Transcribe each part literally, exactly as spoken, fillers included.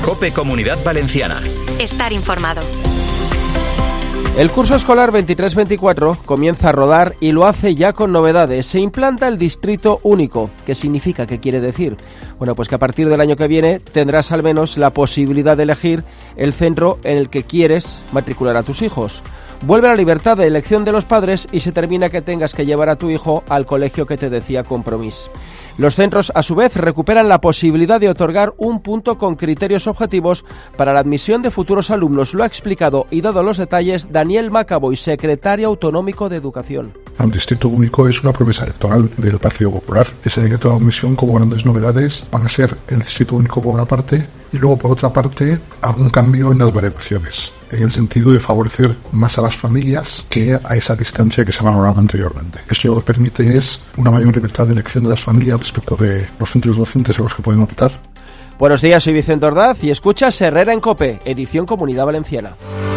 COPE Comunidad Valenciana. Estar informado. El curso escolar veintitrés veinticuatro comienza a rodar y lo hace ya con novedades. Se implanta el distrito único. ¿Qué significa? ¿Qué quiere decir? Bueno, pues que a partir del año que viene tendrás al menos la posibilidad de elegir el centro en el que quieres matricular a tus hijos. Vuelve la libertad de elección de los padres y se termina que tengas que llevar a tu hijo al colegio que te decía Compromís. Los centros, a su vez, recuperan la posibilidad de otorgar un punto con criterios objetivos para la admisión de futuros alumnos. Lo ha explicado y dado los detalles Daniel Macaboy, secretario autonómico de Educación. El distrito único es una promesa electoral del Partido Popular. Ese decreto de admisión, como grandes novedades, van a ser el distrito único por una parte y luego por otra parte algún cambio en las baremaciones, en el sentido de favorecer más a las familias que a esa distancia que se ha valorado anteriormente. Esto lo que permite es una mayor libertad de elección de las familias respecto de los centros docentes a los que pueden optar. Buenos días, soy Vicente Ordaz y escuchas Herrera en COPE, edición Comunidad Valenciana.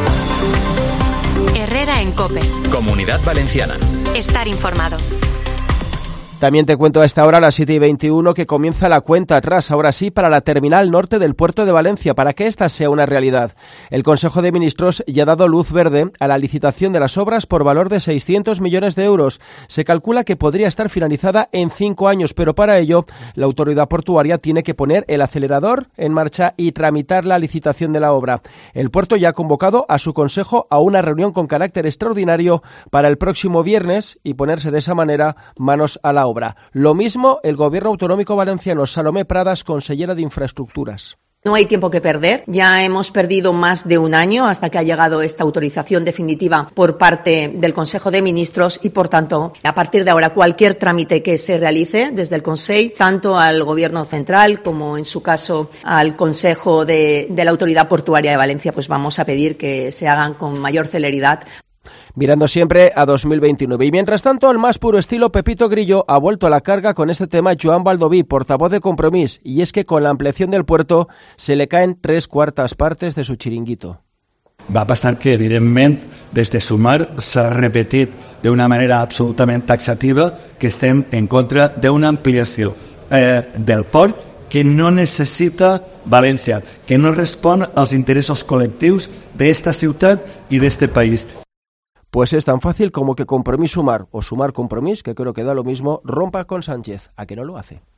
Herrera en COPE. Comunidad Valenciana. Estar informado. También te cuento a esta hora, a las siete y veintiuno, que comienza la cuenta atrás, ahora sí, para la terminal norte del puerto de Valencia, para que esta sea una realidad. El Consejo de Ministros ya ha dado luz verde a la licitación de las obras por valor de seiscientos millones de euros. Se calcula que podría estar finalizada en cinco años, pero para ello la autoridad portuaria tiene que poner el acelerador en marcha y tramitar la licitación de la obra. El puerto ya ha convocado a su consejo a una reunión con carácter extraordinario para el próximo viernes y ponerse de esa manera manos a la obra. Obra. Lo mismo el Gobierno Autonómico Valenciano. Salomé Pradas, consellera de Infraestructuras. No hay tiempo que perder. Ya hemos perdido más de un año hasta que ha llegado esta autorización definitiva por parte del Consejo de Ministros y, por tanto, a partir de ahora, cualquier trámite que se realice desde el Consejo, tanto al Gobierno Central como, en su caso, al Consejo de, de la Autoridad Portuaria de Valencia, pues vamos a pedir que se hagan con mayor celeridad. Mirando siempre a dos mil veintinueve. Y mientras tanto, al más puro estilo Pepito Grillo ha vuelto a la carga con este tema Joan Baldoví, portavoz de Compromís, y es que con la ampliación del puerto se le caen tres cuartas partes de su chiringuito. Va passar que, evidentment, des de Sumar s'ha repetit d'una manera absolutament taxativa que estem en contra d'una ampliació eh, del port que no necessita València, que no respon als interessos col·lectius d'esta ciutat i d'este país. Pues es tan fácil como que Compromís Sumar o Sumar Compromís, que creo que da lo mismo, rompa con Sánchez. ¿A que no lo hace?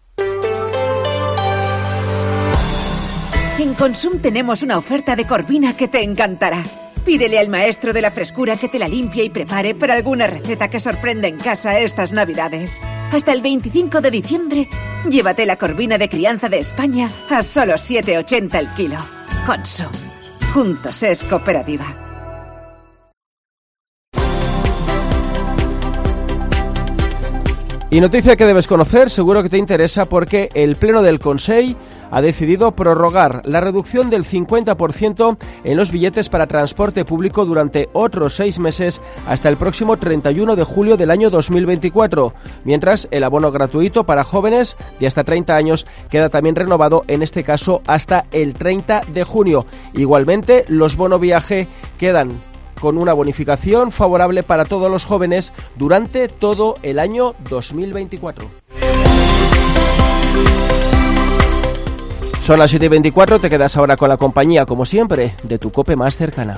En Consum tenemos una oferta de Corvina que te encantará. Pídele al maestro de la frescura que te la limpie y prepare para alguna receta que sorprenda en casa estas Navidades. Hasta el veinticinco de diciembre, llévate la Corvina de crianza de España a solo siete ochenta el kilo. Consum. Juntos es cooperativa. Y noticia que debes conocer, seguro que te interesa, porque el Pleno del Consell ha decidido prorrogar la reducción del cincuenta por ciento en los billetes para transporte público durante otros seis meses hasta el próximo treinta y uno de julio del año dos mil veinticuatro, mientras el abono gratuito para jóvenes de hasta treinta años queda también renovado, en este caso hasta el treinta de junio. Igualmente, los bono viaje quedan con una bonificación favorable para todos los jóvenes durante todo el año dos mil veinticuatro. Son las siete y veinticuatro, te quedas ahora con la compañía, como siempre, de tu COPE más cercana.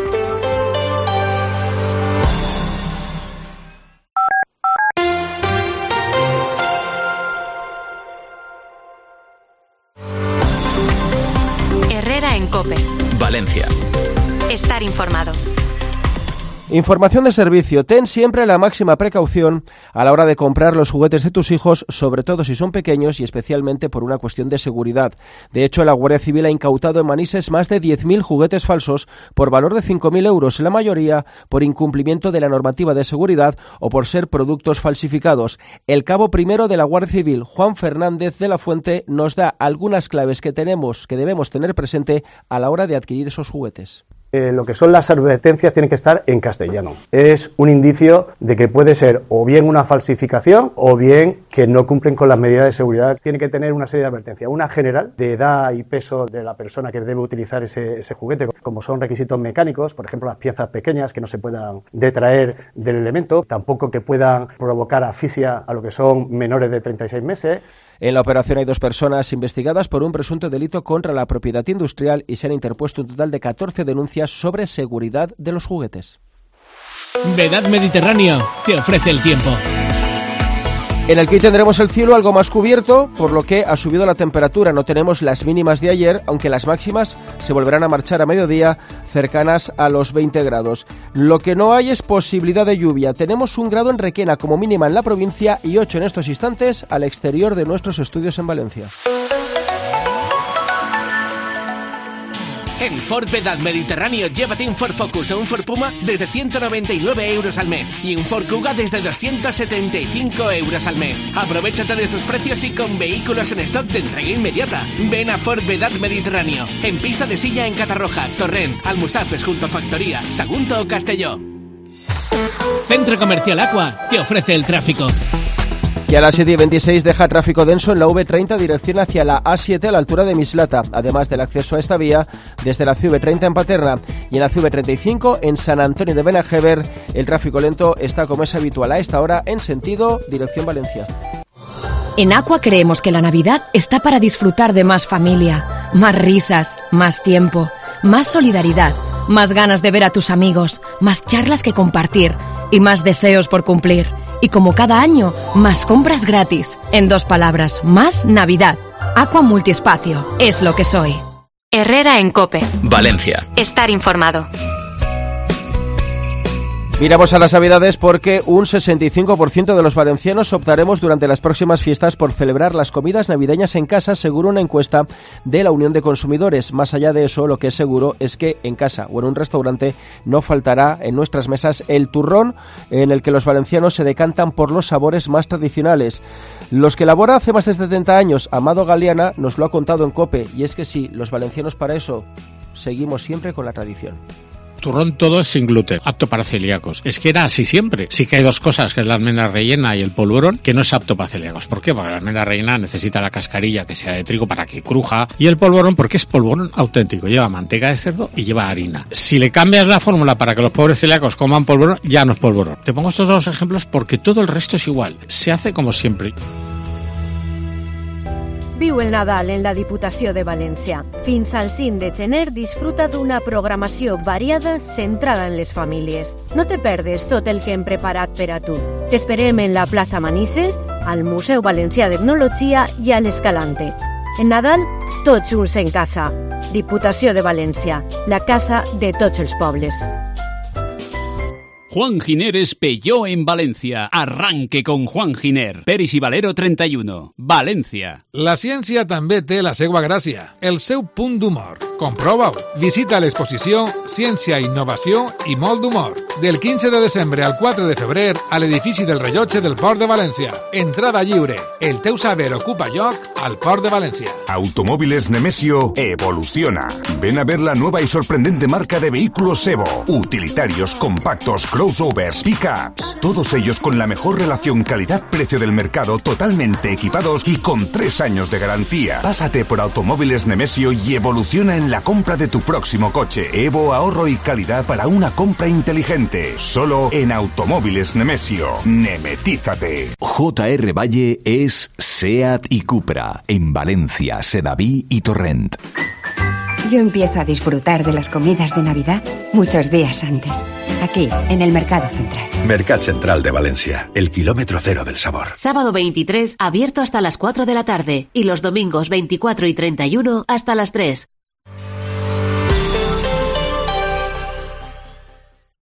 Herrera en COPE. Valencia. Estar informado. Información de servicio. Ten siempre la máxima precaución a la hora de comprar los juguetes de tus hijos, sobre todo si son pequeños y especialmente por una cuestión de seguridad. De hecho, la Guardia Civil ha incautado en Manises más de diez mil juguetes falsos por valor de cinco mil euros, la mayoría por incumplimiento de la normativa de seguridad o por ser productos falsificados. El cabo primero de la Guardia Civil, Juan Fernández de la Fuente, nos da algunas claves que tenemos, que debemos tener presente a la hora de adquirir esos juguetes. Eh, lo que son las advertencias tienen que estar en castellano. Es un indicio de que puede ser o bien una falsificación o bien que no cumplen con las medidas de seguridad. Tiene que tener una serie de advertencias. Una general de edad y peso de la persona que debe utilizar ese, ese juguete, como son requisitos mecánicos, por ejemplo las piezas pequeñas que no se puedan detraer del elemento, tampoco que puedan provocar asfixia a lo que son menores de treinta y seis meses. En la operación hay dos personas investigadas por un presunto delito contra la propiedad industrial y se han interpuesto un total de catorce denuncias sobre seguridad de los juguetes. Vedad Mediterráneo te ofrece el tiempo. En el que hoy tendremos el cielo algo más cubierto, por lo que ha subido la temperatura. No tenemos las mínimas de ayer, aunque las máximas se volverán a marchar a mediodía cercanas a los veinte grados. Lo que no hay es posibilidad de lluvia. Tenemos un grado en Requena como mínima en la provincia y ocho en estos instantes al exterior de nuestros estudios en Valencia. En Ford Vedad Mediterráneo, llévate un Ford Focus o un Ford Puma desde ciento noventa y nueve euros al mes y un Ford Kuga desde doscientos setenta y cinco euros al mes. Aprovéchate de estos precios y con vehículos en stock de entrega inmediata. Ven a Ford Vedad Mediterráneo, en Pista de Silla en Catarroja, Torrent, Almusafes junto a Factoría, Sagunto o Castelló. Centro Comercial Aqua te ofrece el tráfico. Y a las siete y veintiséis deja tráfico denso en la V treinta dirección hacia la A siete a la altura de Mislata, además del acceso a esta vía desde la C V treinta en Paterna y en la C V treinta y cinco en San Antonio de Benajever. El tráfico lento está como es habitual a esta hora en sentido dirección Valencia. En Aqua creemos que la Navidad está para disfrutar de más familia, más risas, más tiempo, más solidaridad, más ganas de ver a tus amigos, más charlas que compartir y más deseos por cumplir. Y como cada año, más compras gratis. En dos palabras, más Navidad. Aqua Multiespacio, es lo que soy. Herrera en COPE. Valencia. Estar informado. Miramos a las Navidades porque un sesenta y cinco por ciento de los valencianos optaremos durante las próximas fiestas por celebrar las comidas navideñas en casa, según una encuesta de la Unión de Consumidores. Más allá de eso, lo que es seguro es que en casa o en un restaurante no faltará en nuestras mesas el turrón, en el que los valencianos se decantan por los sabores más tradicionales. Los que elabora hace más de setenta años Amado Galeana nos lo ha contado en COPE, y es que sí, los valencianos para eso seguimos siempre con la tradición. Turrón todo es sin gluten, apto para celíacos. Es que era así siempre. Sí que hay dos cosas, que es la almendra rellena y el polvorón, que no es apto para celíacos. ¿Por qué? Porque la almendra rellena necesita la cascarilla que sea de trigo para que cruja, y el polvorón porque es polvorón auténtico, lleva manteca de cerdo y lleva harina. Si le cambias la fórmula para que los pobres celíacos coman polvorón, ya no es polvorón. Te pongo estos dos ejemplos porque todo el resto es igual. Se hace como siempre. Viu el Nadal en la Diputació de València. Fins al cinc de gener disfruta d'una programació variada centrada en les famílies. No te perdes tot el que hem preparat per a tu. T'esperem en la plaça Manises, al Museu Valencià d'Etnologia i a l'Escalante. En Nadal, tots junts en casa. Diputació de València, la casa de tots els pobles. Juan Giner es Peugeot en Valencia. Arranque con Juan Giner. Peris i Valero trenta y uno. Valencia. La ciència també té la seva gràcia, el seu punt d'humor. Comprova-ho. Visita l'exposició Ciència, Innovació i molt d'humor. Del quinze de desembre al quatre de febrer a l'edifici del rellotge del Port de València. Entrada lliure. El teu saber ocupa lloc al Port de València. Automóviles Nemesio evoluciona. Ven a ver la nueva y sorprendente marca de vehículos Evo. Utilitarios, compactos, crossovers, pickups. Todos ellos con la mejor relación calidad-precio del mercado, totalmente equipados y con tres años de garantía. Pásate por Automóviles Nemesio y evoluciona en la compra de tu próximo coche. Evo, ahorro y calidad para una compra inteligente. Solo en Automóviles Nemesio. Nemetízate. J R Valle es SEAT y Cupra en Valencia, Sedaví y Torrent. Yo empiezo a disfrutar de las comidas de Navidad muchos días antes, aquí, en el Mercado Central. Mercat Central de Valencia, el kilómetro cero del sabor. Sábado veintitrés, abierto hasta las cuatro de la tarde, y los domingos veinticuatro y treinta y uno hasta las tres.